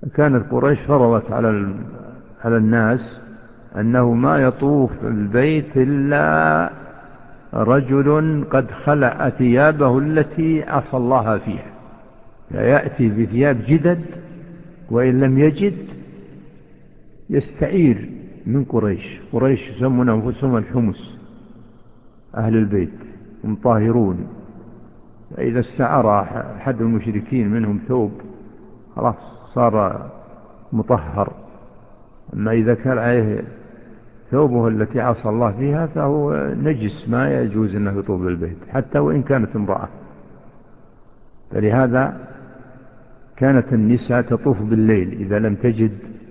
كانت قريش فرضت على الناس أنه ما يطوف البيت إلا رجل قد خلع ثيابه التي عصى الله فيها، فيأتي بثياب جدد، وإن لم يجد يستعير من قريش يسمون أنفسهم الحمس، أهل البيت هم طاهرون. فإذا استعار أحد المشركين منهم ثوب خلاص صار مطهر. أما إذا كان عليه ثوبه التي عصى الله فيها فهو نجس، ما يجوز أنه يطوف بالبيت حتى وإن كانت امرأة. فلهذا كانت النساء تطوف بالليل إذا لم تجد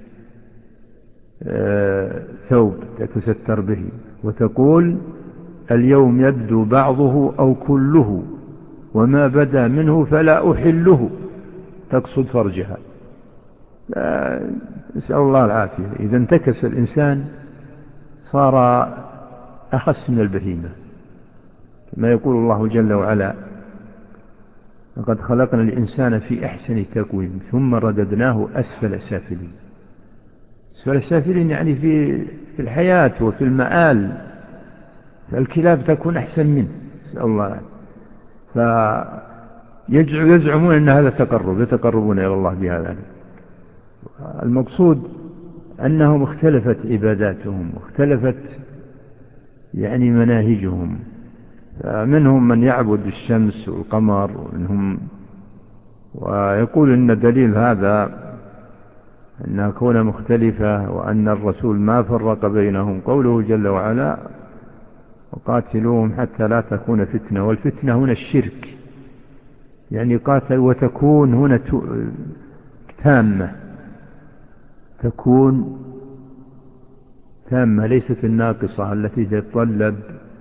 ثوب تتستر به، وتقول: اليوم يبدو بعضه أو كله، وما بدا منه فلا أحله. تقصد فرجها. نسأل الله العافية. إذا انتكس الإنسان صار أخس من البهيمة، كما يقول الله جل وعلا: لقد خلقنا الإنسان في أحسن تقويم ثم رددناه أسفل سافلين. أسفل سافلين يعني في الحياة وفي المآل، فالكلاب تكون أحسن منه، نسأل الله. فيزعمون أن هذا تقرب، يتقربون إلى الله بهذا. المقصود أنهم اختلفت عباداتهم واختلفت يعني مناهجهم، فمنهم من يعبد الشمس والقمر، ويقول إن دليل هذا أنها كون مختلفة وأن الرسول ما فرق بينهم قوله جل وعلا: وقاتلوهم حتى لا تكون فتنة. والفتنة هنا الشرك، يعني قاتل وتكون هنا تامة، تكون تامة ليست الناقصة التي تتطلب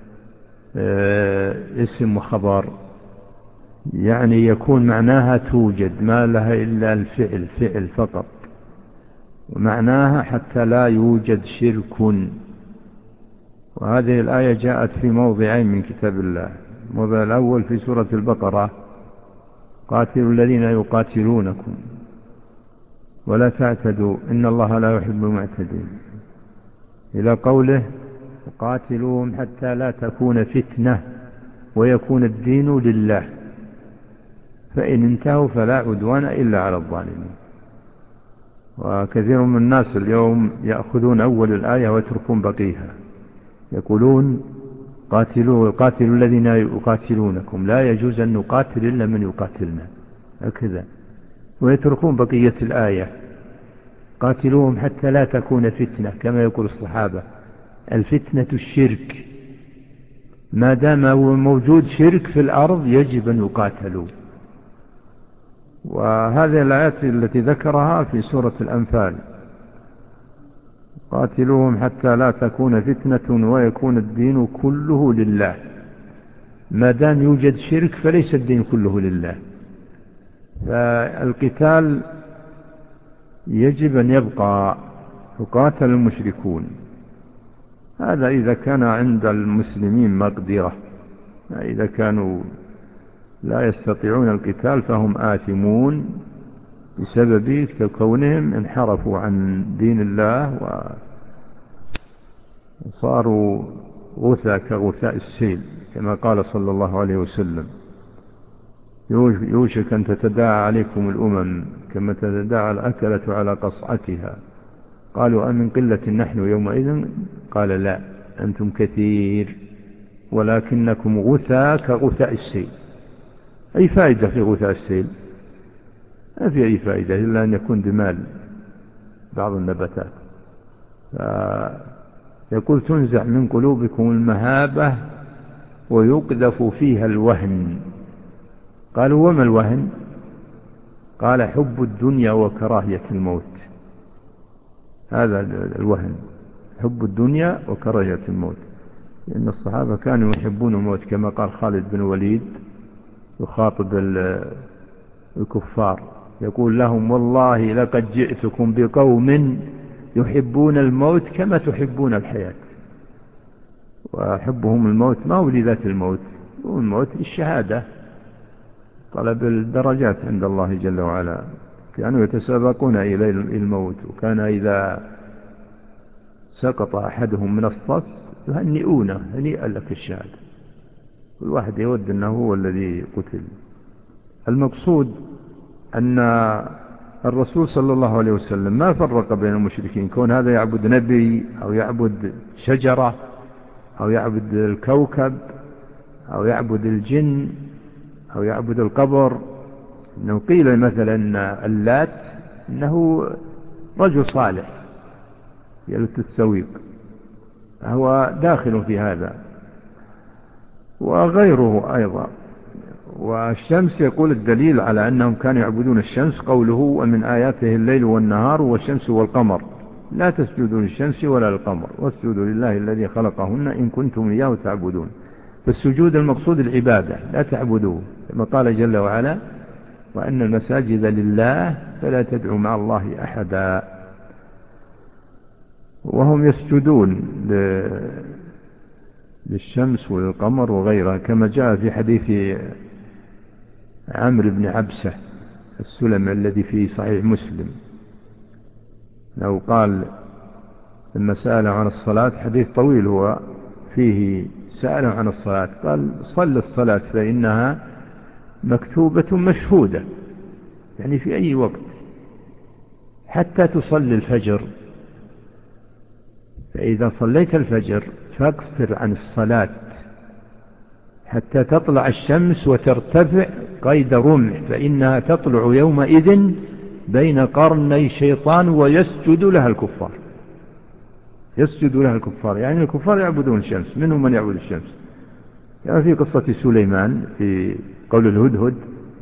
اسم وخبر، يعني يكون معناها توجد، ما لها إلا الفعل، فعل فقط، ومعناها حتى لا يوجد شرك. وهذه الآية جاءت في موضعين من كتاب الله. الموضع الأول في سورة البقرة: قاتلوا الذين يقاتلونكم ولا تعتدوا إن الله لا يحب المعتدين، إلى قوله: وقاتلوهم حتى لا تكون فتنة ويكون الدين لله فإن انتهوا فلا عدوان إلا على الظالمين. وكثير من الناس اليوم يأخذون أول الآية ويتركون بقيها، يقولون: قاتلوا الذين يقاتلونكم، لا يجوز أن نقاتل إلا من يقاتلنا، هكذا، ويتركون بقية الآية: قاتلوهم حتى لا تكون فتنة، كما يقول الصحابة: الفتنة الشرك، ما دام موجود شرك في الأرض يجب أن يقاتلوا. وهذه الآيات التي ذكرها في سورة الأنفال: قاتلوهم حتى لا تكون فتنة ويكون الدين كله لله. ما دام يوجد شرك فليس الدين كله لله، فالقتال يجب أن يبقى، يقاتل المشركون. هذا إذا كان عند المسلمين مقدرة، إذا كانوا لا يستطيعون القتال فهم آثمون بسبب كونهم انحرفوا عن دين الله وصاروا غثى كغثاء السيل، كما قال صلى الله عليه وسلم: يوشك أن تتداعى عليكم الأمم كما تتداعى الأكلة على قصعتها. قالوا: أمن قلة نحن يومئذ؟ قال: لا، أنتم كثير ولكنكم غثى كغثاء السيل. أي فائدة في غثاء السيل؟ ما في أي فائدة إلا أن يكون دمال بعض النباتات. يقول: تنزع من قلوبكم المهابة ويقذف فيها الوهن. قالوا: وما الوهن؟ قال: حب الدنيا وكراهية الموت. هذا الوهن، حب الدنيا وكراهية الموت. لأن الصحابة كانوا يحبون الموت، كما قال خالد بن الوليد يخاطب الكفار، يقول لهم: والله لقد جئتكم بقوم يحبون الموت كما تحبون الحياة. وحبهم الموت ما هو لذات الموت، والموت للشهادة، طلب الدرجات عند الله جل وعلا. كانوا يتسابقون إلى الموت، وكان إذا سقط أحدهم من الصف يهنئونه: هنيئا لك الشهادة. كل واحد يود أنه هو الذي قتل. المقصود أن الرسول صلى الله عليه وسلم ما فرق بين المشركين، كون هذا يعبد نبي أو يعبد شجرة أو يعبد الكوكب أو يعبد الجن أو يعبد القبر. إنه قيل مثلا اللات إنه رجل صالح يلت السويق، هو داخل في هذا، وغيره أيضا. والشمس يقول الدليل على أنهم كانوا يعبدون الشمس قوله: ومن آياته الليل والنهار والشمس والقمر لا تسجدوا للشمس ولا للقمر واسجدوا لله الذي خلقهن إن كنتم إياه تعبدون. فالسجود المقصود العبادة، لا تعبدوه، كما قال جل وعلا: وأن المساجد لله فلا تدعوا مع الله أحدا. وهم يسجدون للشمس والقمر وغيرها، كما جاء في حديث عمرو بن عبسة السلمي الذي في صحيح مسلم، لو قال لما سأله عن الصلاة، حديث طويل هو فيه، سأله عن الصلاة قال: صل الصلاة فإنها مكتوبة مشهودة، يعني في أي وقت، حتى تصلي الفجر، فإذا صليت الفجر فاقصر عن الصلاة حتى تطلع الشمس وترتفع قيد رمح، فإنها تطلع يومئذ بين قرني شيطان ويسجد لها الكفار. يسجد لها الكفار، يعني الكفار يعبدون الشمس، منهم من يعبد الشمس، كما في قصة سليمان في قول الهدهد: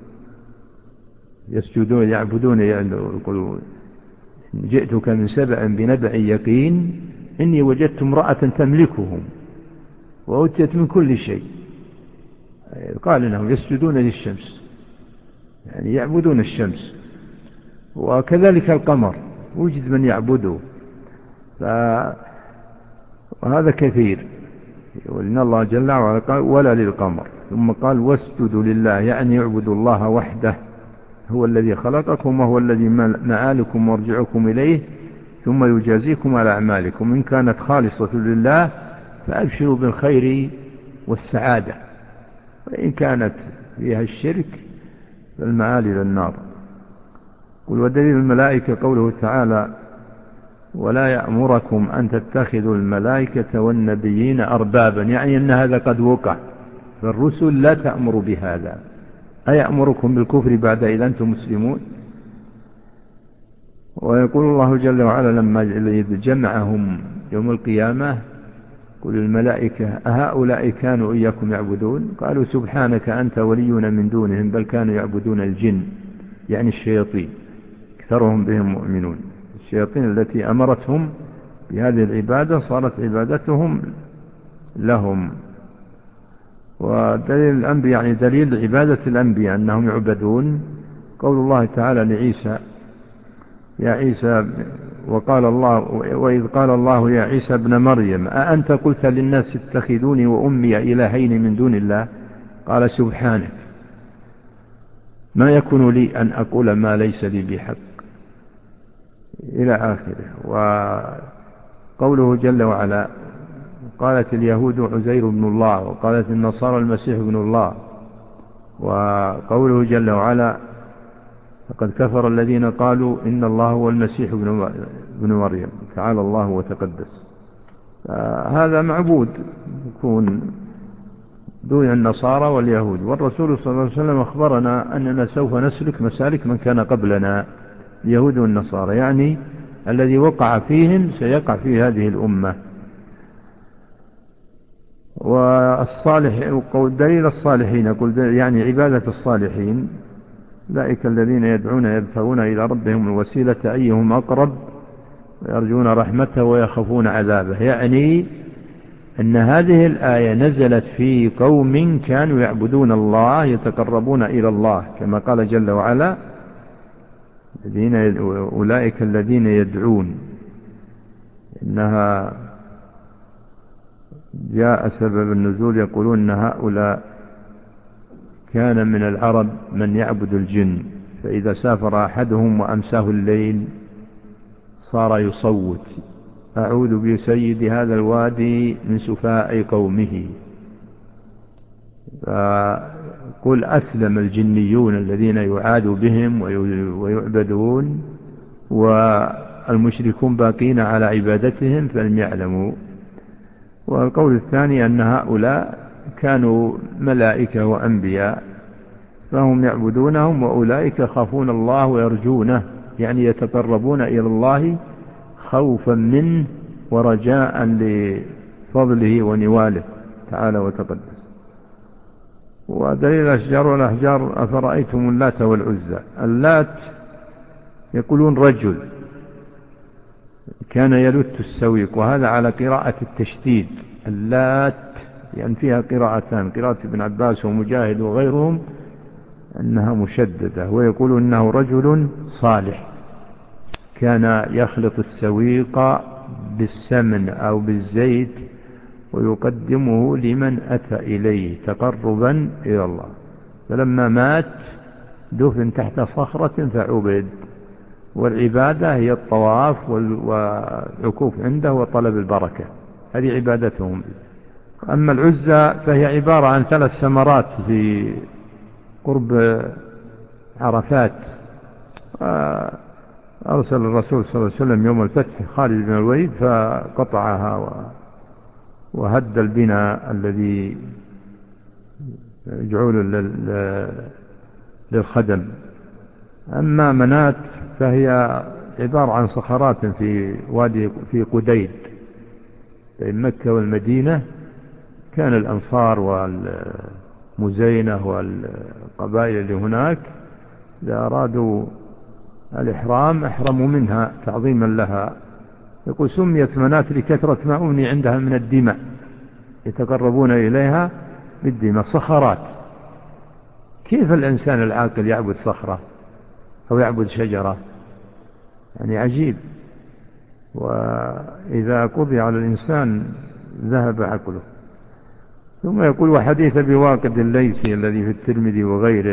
يسجدون يعبدون، يقول: جئتك من سبأ بنبأ يقين إني وجدت امرأة تملكهم وأوتيت من كل شيء. قال إنهم يسجدون للشمس، يعني يعبدون الشمس. وكذلك القمر وجد من يعبده، وهذا كثير. وإن الله جل وعلا قال: ولا للقمر، ثم قال: واسجدوا لله، يعني اعبدوا الله وحده، هو الذي خلقكم وهو الذي معالكم وارجعكم إليه ثم يجازيكم على أعمالكم، إن كانت خالصة لله فأبشروا بالخير والسعادة، وإن كانت فيها الشرك فالمآل إلى النار. قل: ودليل الملائكة قوله تعالى: ولا يأمركم أن تتخذوا الملائكة والنبيين أربابا، يعني أن هذا قد وقع، فالرسل لا تأمر بهذا. أيأمركم بالكفر بعد إذا أنتم مسلمون؟ ويقول الله جل وعلا لما جمعهم يوم القيامة: قل الملائكة أهؤلاء كانوا إياكم يعبدون؟ قالوا: سبحانك أنت ولينا من دونهم بل كانوا يعبدون الجن، يعني الشياطين، أكثرهم بهم مؤمنون. الشياطين التي أمرتهم بهذه العبادة صارت عبادتهم لهم. ودليل الأنبياء، يعني دليل عبادة الأنبياء أنهم يعبدون، قول الله تعالى لعيسى: يا عيسى، وإذ قال الله يا عيسى ابن مريم أأنت قلت للناس اتخذوني وأمي إلهين من دون الله؟ قال: سبحانك ما يكون لي أن أقول ما ليس لي بحق، إلى آخره. وقوله جل وعلا: قالت اليهود عزير بن الله، وقالت النصارى المسيح بن الله. وقوله جل وعلا: فقد كفر الذين قالوا إن الله هو المسيح ابن مريم تعالى الله وتقدس. هذا معبود يكون دون النصارى واليهود. والرسول صلى الله عليه وسلم أخبرنا أننا سوف نسلك مسالك من كان قبلنا، اليهود والنصارى، يعني الذي وقع فيهم سيقع في هذه الأمة. والصالح، دليل الصالحين، يقول يعني عبادة الصالحين: أولئك الذين يدعون يبتغون إلى ربهم الوسيلة أيهم أقرب ويرجون رحمته ويخافون عذابه، يعني أن هذه الآية نزلت في قوم كانوا يعبدون الله يتقربون إلى الله، كما قال جل وعلا: أولئك الذين يدعون. إنها جاء سبب النزول يقولون أن هؤلاء كان من العرب من يعبد الجن، فإذا سافر أحدهم وأمساه الليل صار يصوت: أعوذ بسيد هذا الوادي من سفهاء قومه. فقل أسلم الجنيون الذين يعاد بهم ويعبدون، والمشركون باقين على عبادتهم فلم يعلموا. والقول الثاني أن هؤلاء كانوا ملائكة وأنبياء فهم يعبدونهم، وأولئك يخافون الله ويرجونه، يعني يتقربون إلى الله خوفا منه ورجاء لفضله ونواله تعالى وتقدس. ودليل الأشجار والأحجار: أفرأيتم اللات والعزى. اللات يقولون رجل كان يلت السويق، وهذا على قراءة التشديد اللات، يعني فيها قراءتان: قراءة ابن عباس ومجاهد وغيرهم أنها مشددة. ويقول إنه رجل صالح كان يخلط السويق بالسمن أو بالزيت ويقدمه لمن أتى إليه تقربا إلى الله، فلما مات دفن تحت صخرة فعبد. والعبادة هي الطواف والعكوف عنده وطلب البركة، هذه عبادتهم. أما العزى فهي عبارة عن 3 سمرات في قرب عرفات. أرسل الرسول صلى الله عليه وسلم يوم الفتح خالد بن الوليد فقطعها وهد البناء الذي يجعل للخدم. أما منات فهي عبارة عن صخرات في وادي في قديد بين مكة والمدينة. كان الأنصار والمزينة والقبائل اللي هناك إذا أرادوا الإحرام أحرموا منها تعظيما لها. يقول سميت منات لكثرة ما أمني عندها من الدماء، يتقربون إليها بالدماء. صخرات، كيف الإنسان العاقل يعبد صخرة أو يعبد شجرة؟ يعني عجيب. وإذا قضي على الإنسان ذهب عقله. ثم يقول: وحديث بواقد الليثي الذي في الترمذي وغيره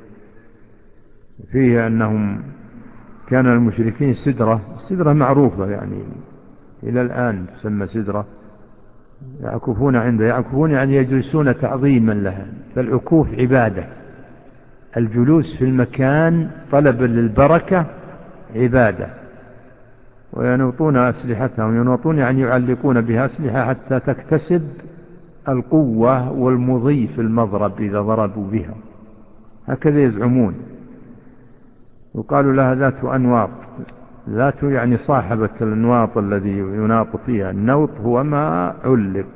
فيه أنهم كان المشركين السدرة معروفة يعني إلى الآن تسمى سدرة، يعكفون عنده. يعكفون يعني يجلسون تعظيما لها، فالعكوف عبادة. الجلوس في المكان طلبا للبركة عبادة. وينوطون أسلحتهم، ينوطون يعني يعلقون بها أسلحة حتى تكتسب القوة والمضي في المضرب إذا ضربوا بها، هكذا يزعمون. وقالوا لها ذات أنواط. ذات يعني صاحبة الأنواط الذي يناط فيها. النوط هو ما علق.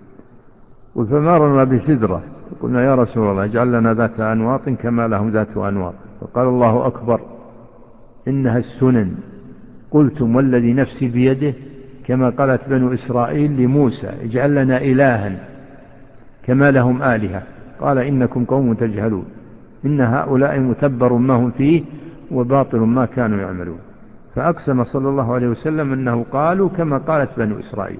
فمرنا بسدرة قلنا: يا رسول الله اجعل لنا ذات أنواط كما لهم ذات أنواط. فقال: الله أكبر إنها السنن. قلتم والذي نفسي بيده كما قالت بنو إسرائيل لموسى: اجعل لنا إلها كما لهم آلهة. قال: إنكم قوم تجهلون، إن هؤلاء متبر ما هم فيه وباطل ما كانوا يعملون. فأقسم صلى الله عليه وسلم أنه قالوا كما قالت بنو إسرائيل،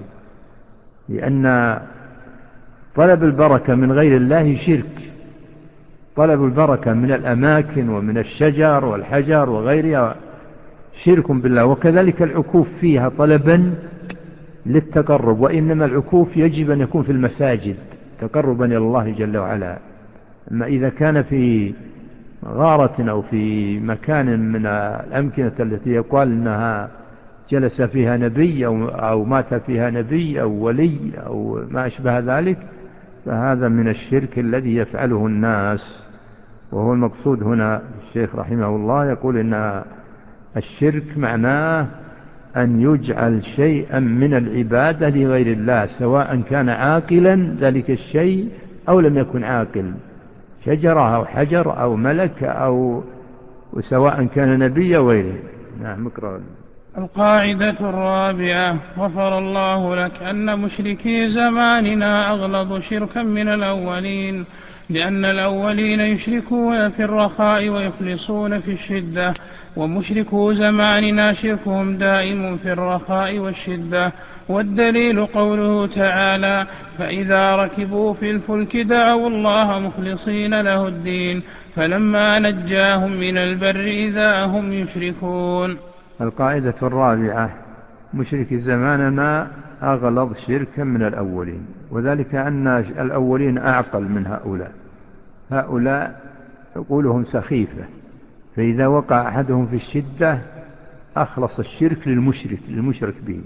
لأن طلب البركة من غير الله شرك. طلب البركة من الأماكن ومن الشجر والحجر وغيرها شرك بالله. وكذلك العكوف فيها طلبا للتقرب، وإنما العكوف يجب أن يكون في المساجد تقربا إلى الله جل وعلا. أما إذا كان في غارة أو في مكان من الأمكنة التي يقال أنها جلس فيها نبي أو مات فيها نبي أو ولي أو ما أشبه ذلك، فهذا من الشرك الذي يفعله الناس. وهو المقصود هنا. الشيخ رحمه الله يقول إن الشرك معناه أن يجعل شيئا من العبادة لغير الله، سواء كان عاقلا ذلك الشيء أو لم يكن عاقل، شجرة أو حجر أو ملك أو وسواء كان نبي أو غيره. نعم اقرأ. القاعدة الرابعة: غفر الله لك أن مشركي زماننا أغلظ شركا من الأولين، لأن الأولين يشركون في الرخاء ويخلصون في الشدة، ومشركو زماننا شركهم دائم في الرخاء والشدة. والدليل قوله تعالى: فإذا ركبوا في الفلك دعوا الله مخلصين له الدين، فلما نجاهم من البر إذا هم يشركون. القاعدة الرابعة: مشرك زماننا أغلظ شركا من الأولين، وذلك أن الأولين أعقل من هؤلاء عقولهم سخيفة، فإذا وقع أحدهم في الشدة أخلص الشرك للمشرك به،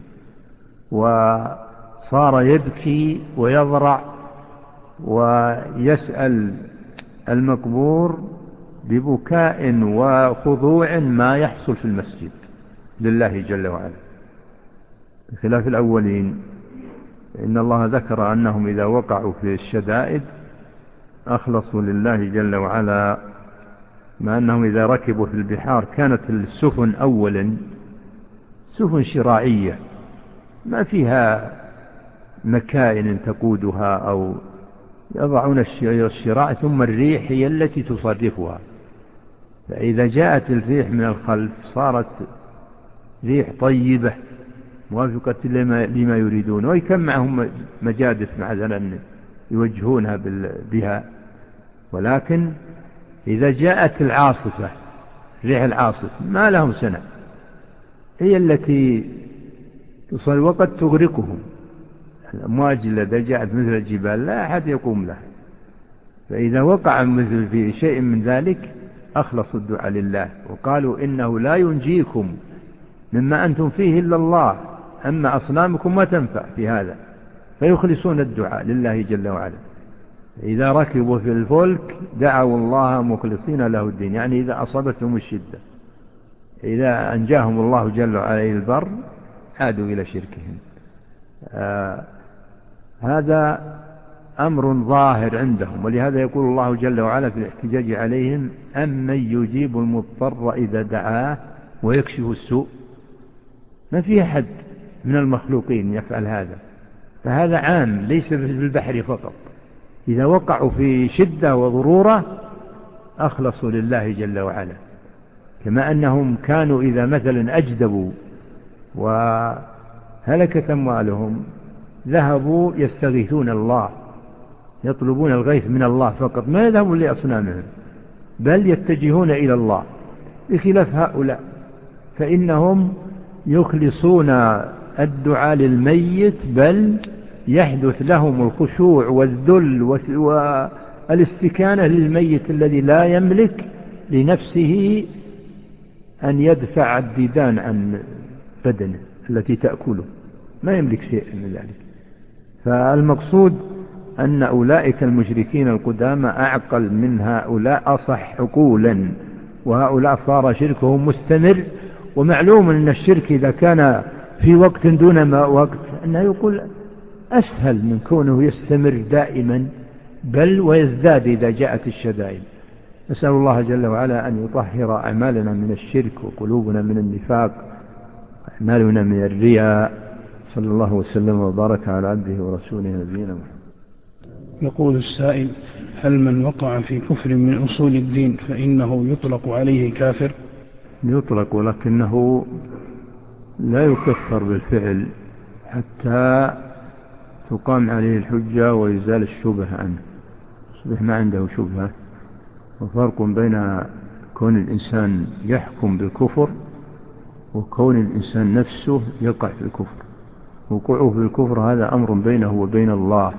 وصار يبكي ويضرع ويسأل المقبور ببكاء وخضوع ما يحصل في المسجد لله جل وعلا، بخلاف الأولين. إن الله ذكر أنهم إذا وقعوا في الشدائد أخلصوا لله جل وعلا، مع أنهم إذا ركبوا في البحار كانت السفن أولا سفن شراعية ما فيها مكائن تقودها، أو يضعون الشراع ثم الريح هي التي تصرفها، فإذا جاءت الريح من الخلف صارت ريح طيبة موافقة لما يريدون، ويكون معهم مجادف مثلا يوجهونها بها. ولكن إذا جاءت العاصفة، ريح العاصف ما لهم سنة، هي التي تصل وقد تغرقهم. الأمواج التي جاءت مثل الجبال لا أحد يقوم لها، فإذا وقع مثل في شيء من ذلك أخلصوا الدعاء لله، وقالوا إنه لا ينجيكم مما أنتم فيه إلا الله، أما أصنامكم ما تنفع في هذا، فيخلصون الدعاء لله جل وعلا. إذا ركبوا في الفلك دعوا الله مخلصين له الدين، يعني إذا أصابتهم الشدة، إذا أنجاهم الله جل وعلا إلى البر عادوا إلى شركهم. هذا أمر ظاهر عندهم، ولهذا يقول الله جل وعلا في الاحتجاج عليهم: أمن يجيب المضطر إذا دعاه ويكشف السوء. ما في أحد من المخلوقين يفعل هذا، فهذا عام ليس في البحر فقط. إذا وقعوا في شدة وضرورة أخلصوا لله جل وعلا، كما أنهم كانوا إذا مثلا أجدبوا وهلكت أموالهم ذهبوا يستغيثون الله، يطلبون الغيث من الله فقط، ما يذهبون لأصنامهم بل يتجهون إلى الله، بخلاف هؤلاء فإنهم يخلصون الدعاء للميت، بل يحدث لهم الخشوع والذل والاستكانة للميت الذي لا يملك لنفسه أن يدفع الديدان عن بدنه التي تأكله، ما يملك شيء من ذلك. فالمقصود أن أولئك المشركين القدامى أعقل من هؤلاء، أصح عقولا، وهؤلاء صار شركهم مستمر. ومعلوم أن الشرك إذا كان في وقت دون ما وقت أنه يقول أسهل من كونه يستمر دائما، بل ويزداد إذا جاءت الشدائد. نسأل الله جل وعلا أن يطهر أعمالنا من الشرك، وقلوبنا من النفاق، وأعمالنا من الرياء. صلى الله وسلم وبارك على عبده ورسوله نبينا محمد. يقول السائل: هل من وقع في كفر من أصول الدين فإنه يطلق عليه كافر؟ يطلق، ولكنه لا يكفر بالفعل حتى تقام عليه الحجة ويزال الشبهة عنه، يصبح ما عنده شبهة. وفرق بين كون الإنسان يحكم بالكفر وكون الإنسان نفسه يقع في الكفر. وقوعه في الكفر هذا أمر بينه وبين الله،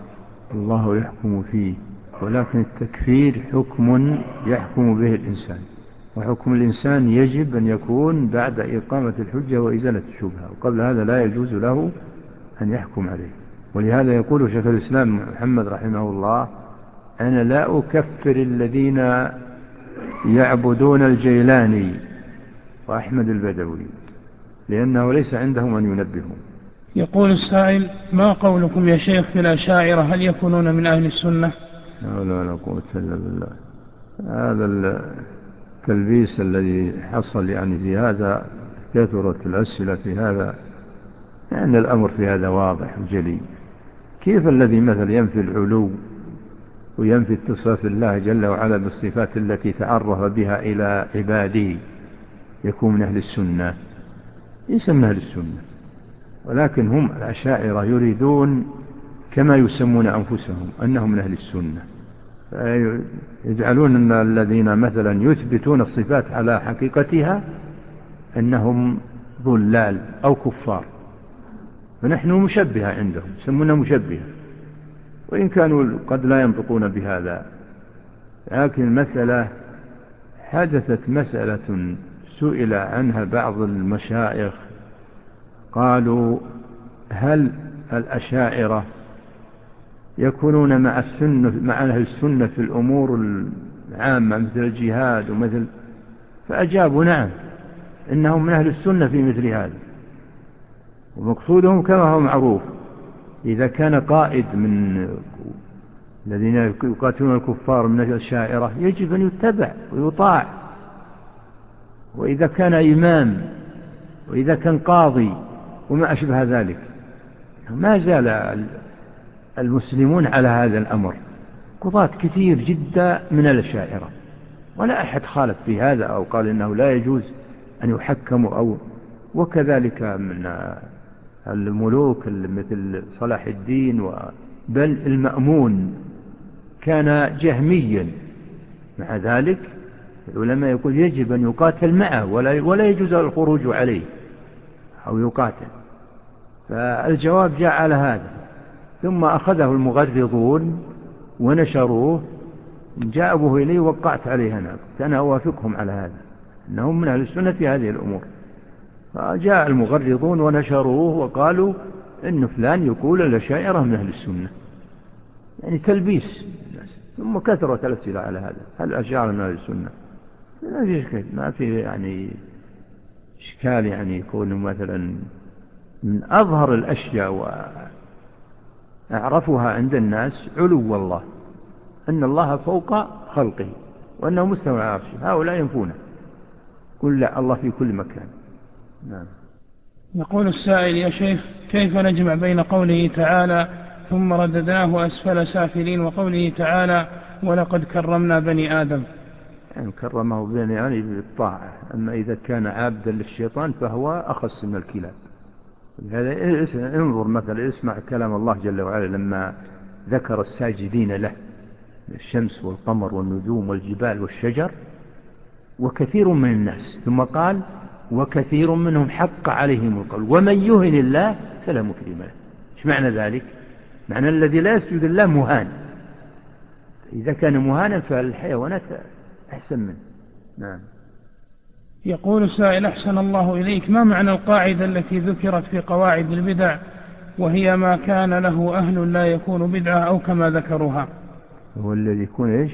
الله يحكم فيه، ولكن التكفير حكم يحكم به الإنسان، وحكم الإنسان يجب أن يكون بعد إقامة الحجة وإزالة الشبهة، وقبل هذا لا يجوز له أن يحكم عليه. ولهذا يقول شيخ الإسلام محمد رحمه الله: أنا لا أكفر الذين يعبدون الجيلاني وأحمد البدوي، لأنه ليس عندهم أن ينبههم. يقول السائل: ما قولكم يا شيخ في الأشاعرة، هل يكونون من أهل السنة؟ لا قوة إلا بالله. هذا التلبيس الذي حصل يعني في هذا، كثرت الأسئلة في هذا، لأن الأمر في هذا واضح وجلي. كيف الذي مثل ينفي العلو وينفي اتصاف الله جل وعلا بالصفات التي تعرف بها إلى عباده يكون من أهل السنة؟ ليس من أهل السنة. ولكن هم الأشاعرة يريدون كما يسمون أنفسهم أنهم من أهل السنة، يجعلون أن الذين مثلا يثبتون الصفات على حقيقتها أنهم ضلال أو كفار، فنحن مشبهة عندهم، يسمونها مشبهة، وإن كانوا قد لا ينطقون بهذا. لكن المسألة حدثت مسألة سئل عنها بعض المشايخ، قالوا: هل الأشاعرة يكونون مع أهل السنة في الأمور العامة مثل الجهاد ومثل؟ فأجابوا: نعم، إنهم من أهل السنة في مثل هذا. ومقصودهم كما هو معروف، إذا كان قائد من الذين يقاتلون الكفار من الأشاعرة يجب أن يتبع ويطاع، وإذا كان إمام، وإذا كان قاضي وما أشبه ذلك. ما زال المسلمون على هذا الأمر، قضاة كثير جدا من الأشاعرة، ولا أحد خالف في هذا أو قال إنه لا يجوز أن يحكموا. وكذلك من الملوك مثل صلاح الدين، بل المأمون كان جهميا، مع ذلك العلماء يقول يجب أن يقاتل معه ولا يجوز الخروج عليه أو يقاتل. فالجواب جاء على هذا، ثم أخذه المغرضون ونشروه، جاءبوه إليه وقعت عليه أنا أوافقهم على هذا، أنهم من أهل السنة في هذه الأمور. فجاء المغرضون ونشروه وقالوا إن فلان يقول الأشاعرة من أهل السنة، يعني تلبيس الناس. ثم كثرت الأسئلة على هذا: هل الأشاعرة من أهل السنة؟ ما في يعني إشكال، يعني يكون مثلا من أظهر الأشياء وأعرفها عند الناس علو الله، أن الله فوق خلقه وأنه مستوى على عرشه، هؤلاء ينفونه. قل لا، الله في كل مكان. نعم. يقول السائل: يا شيخ، كيف نجمع بين قوله تعالى ثم رددناه أسفل سافلين وقوله تعالى ولقد كرمنا بني آدم؟ يعني كرمه بني يعني بالطاعة، أما إذا كان عابدا للشيطان فهو أخص من الكلاب. هذا انظر مثلا، اسمع كلام الله جل وعلا لما ذكر الساجدين له: الشمس والقمر والنجوم والجبال والشجر وكثير من الناس، ثم قال: وكثير منهم حق عليهم القول ومن يهن الله فلا مكرم له. ايش معنى ذلك؟ معنى الذي لا يسجد الله مهان، إذا كان مهانا فالحيوانات أحسن منه. نعم. يقول السائل: أحسن الله إليك، ما معنى القاعدة التي ذكرت في قواعد البدع وهي ما كان له أهل لا يكون بدعة، أو كما ذكروها؟ هو الذي يكون إيش؟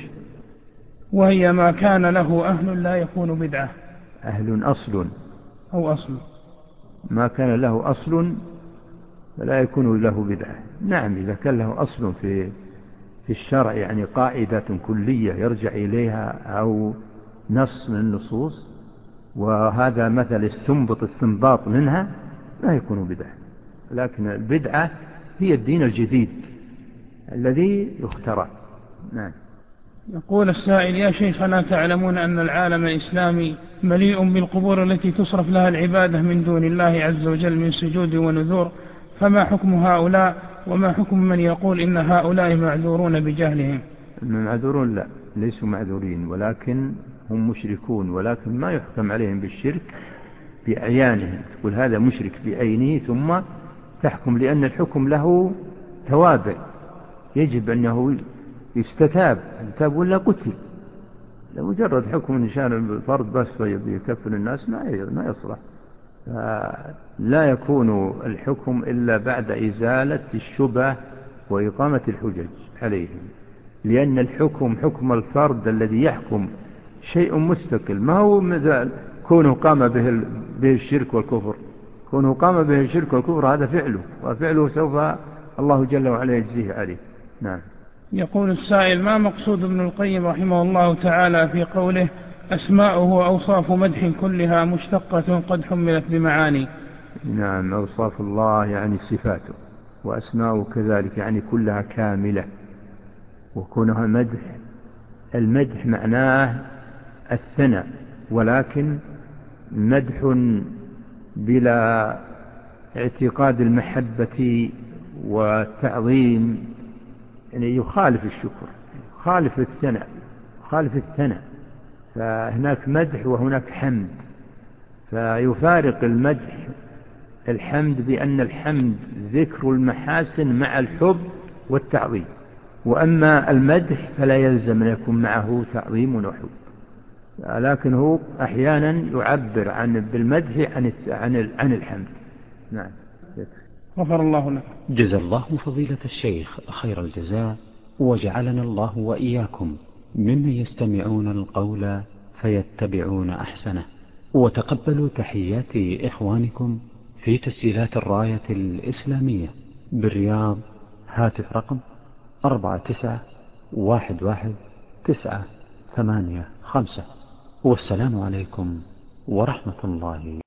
وهي ما كان له أهل لا يكون بدعة. أهل أصل أو أصل. ما كان له أصل فلا يكون له بدعة. نعم، إذا كان له أصل في الشرع، يعني قاعدة كلية يرجع إليها أو نص من النصوص، وهذا مثل استنباط منها، لا يكون بدعة. لكن البدعة هي الدين الجديد الذي يخترع. نعم. يقول السائل: يا شيخنا، تعلمون أن العالم الإسلامي مليء بالقبور التي تصرف لها العبادة من دون الله عز وجل من سجود ونذور، فما حكم هؤلاء، وما حكم من يقول إن هؤلاء معذورون بجهلهم؟ معذورون؟ لا، ليسوا معذورين، ولكن هم مشركون، ولكن ما يحكم عليهم بالشرك بأعيانهم، تقول هذا مشرك بعينه ثم تحكم، لأن الحكم له توابع، يجب أنه يستتاب، تاب ولا قتل. لمجرد حكم نشان الفرد بس يكفر الناس ما يصلح. لا يكون الحكم إلا بعد إزالة الشبه وإقامة الحجج عليهم، لأن الحكم حكم الفرد الذي يحكم شيء مستقل، ما هو مثل كونه قام به الشرك والكفر. كونه قام به الشرك والكفر هذا فعله، وفعله سوف الله جل وعلا يجزيه عليه. نعم. يقول السائل: ما مقصود ابن القيم رحمه الله تعالى في قوله أسماؤه وأوصاف مدح كلها مشتقة قد حملت بمعاني؟ نعم، أوصاف الله يعني صفاته، وأسماؤه كذلك يعني كلها كاملة، وكونها مدح. المدح معناه الثناء، ولكن مدح بلا اعتقاد المحبة والتعظيم، يعني يخالف الشكر، خالف الثناء، فهناك مدح وهناك حمد، فيفارق المدح الحمد بأن الحمد ذكر المحاسن مع الحب والتعظيم، وأما المدح فلا يلزم أن يكون معه تعظيم وحب، لكنه أحيانا يعبر بالمدح عن الحمد. نعم. غفر الله لك. جزا الله فضيلة الشيخ خير الجزاء، وجعلنا الله وإياكم ممن يستمعون القول فيتبعون أحسنه. وتقبلوا تحيات إخوانكم في تسجيلات الراية الإسلامية بالرياض، هاتف رقم 49119855. والسلام عليكم ورحمة الله